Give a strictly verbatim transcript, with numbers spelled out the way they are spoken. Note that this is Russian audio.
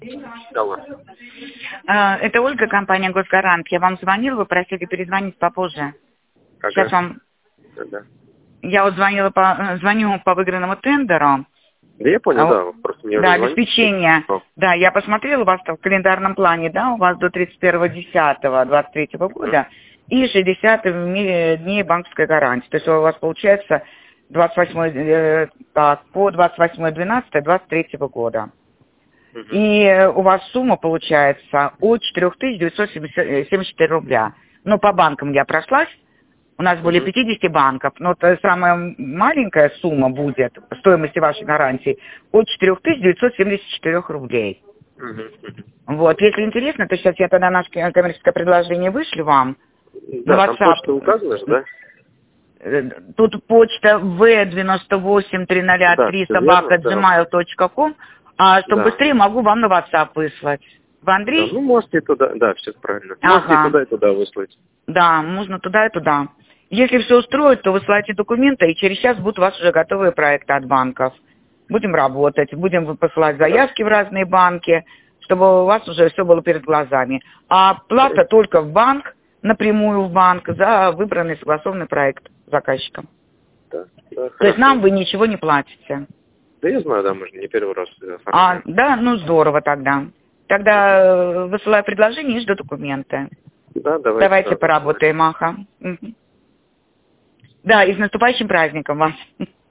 Алло. А, Это Ольга, компания «Госгарант». Я вам звонила, вы просили перезвонить попозже. Ага. Сейчас вам... Да. Я вот звонила по... звоню по выигранному тендеру. Да я понял, А, да, вы просто мне Да, уже звоните. обеспечение. О. Да, я посмотрела у вас в календарном плане, да, у вас до тридцать первого десятого двадцать третьего года и шестьдесят дней банковской гарантии. То есть у вас получается двадцать восьмое, э, так, по двадцать восьмое двенадцатое двадцать третьего года. Угу. И у вас сумма получается от четыре тысячи девятьсот семьдесят четыре рубля. Ну, по банкам я прошлась. У нас более Угу. пятидесяти банков, но это самая маленькая сумма будет стоимости вашей гарантии от четыре тысячи девятьсот семьдесят четыре рублей. Угу. Вот, если интересно, то сейчас я тогда наше коммерческое предложение вышлю вам Да, на там WhatsApp. почта указана же, да? Тут почта вэ девяносто восемь триста три Да, собака верно, да. джимейл точка ком, а чтобы Да. быстрее могу вам на WhatsApp выслать. В Да, Андрей? ну можете и туда, да, все правильно. Можете и Ага. туда, и туда выслать. Да, можно туда и туда. Если все устроит, то высылайте документы, и через час будут у вас уже готовые проекты от банков. Будем работать, будем посылать заявки в разные банки, чтобы у вас уже все было перед глазами. А плата только в банк, напрямую в банк, за выбранный согласованный проект заказчиком. Да, да, То есть хорошо. нам вы ничего не платите. Да я знаю, да, мы же не первый раз А, оформляем. да, ну здорово тогда. Тогда э, высылаю предложение и жду документы. Да, давайте. Давайте да, поработаем, Маха. Мгм. Да, и с наступающим праздником вас.